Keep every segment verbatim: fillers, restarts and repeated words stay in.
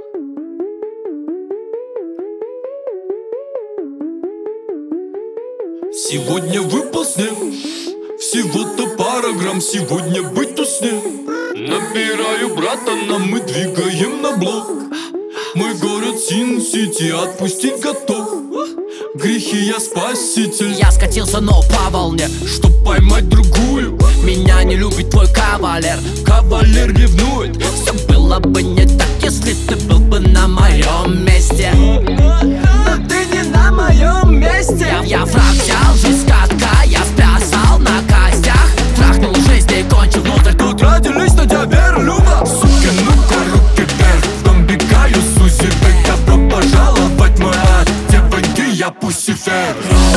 Сегодня выпал снег, всего-то пара грамм, сегодня быть у сне. Набираю брата, нам мы двигаем на блок. Мой город Син-Сити отпустить готов. Грехи я спаситель. Я скатился, но по волне, чтоб поймать другую. Меня не любит твой кавалер, кавалер ревнует. Все было бы не так, если ты был бы на моем месте. Но ты не на моем месте. Я, я враг взял жизнь с катка, я сплясал на костях. Трахнул жизнь и кончил внутрь. Тут родились на тебя верлюба. Сука, ну-ка руки вверх, в дом бегаю, сузивай. Добро пожаловать в мой ад, девоньки, я пуссифер.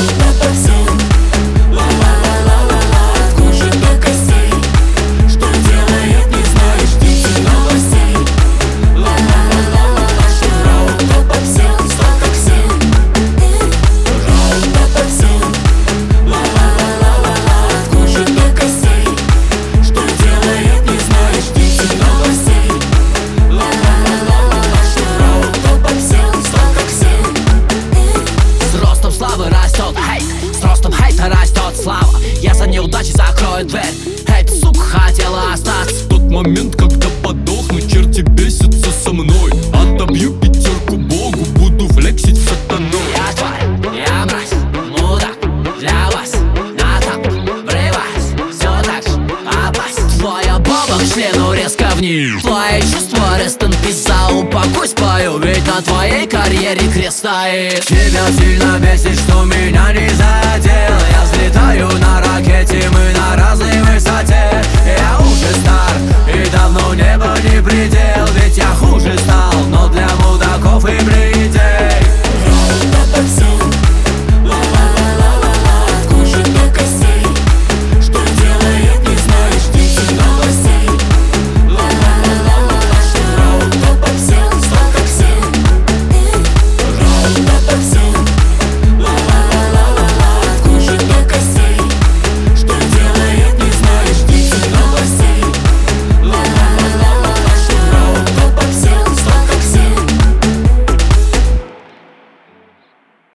Растет слава, я за неудачи закрою дверь. Эта сука хотела остаться. В тот момент, когда подохну, черти бесятся со мной. Отобью пятерку Богу, буду флексить сатаной. Я тварь, я мразь, мудак, для вас на танк врываюсь, все так же опасен. Твоя баба к члену резко вниз. Твои чувства rest in peace, за упокой спою, ведь на твоей карьере крест стоит. Тебя сильно бесит, что меня не задел. Я взлетаю на ракете, мы на разной высоте. Я уже стар, и давно небо не предел.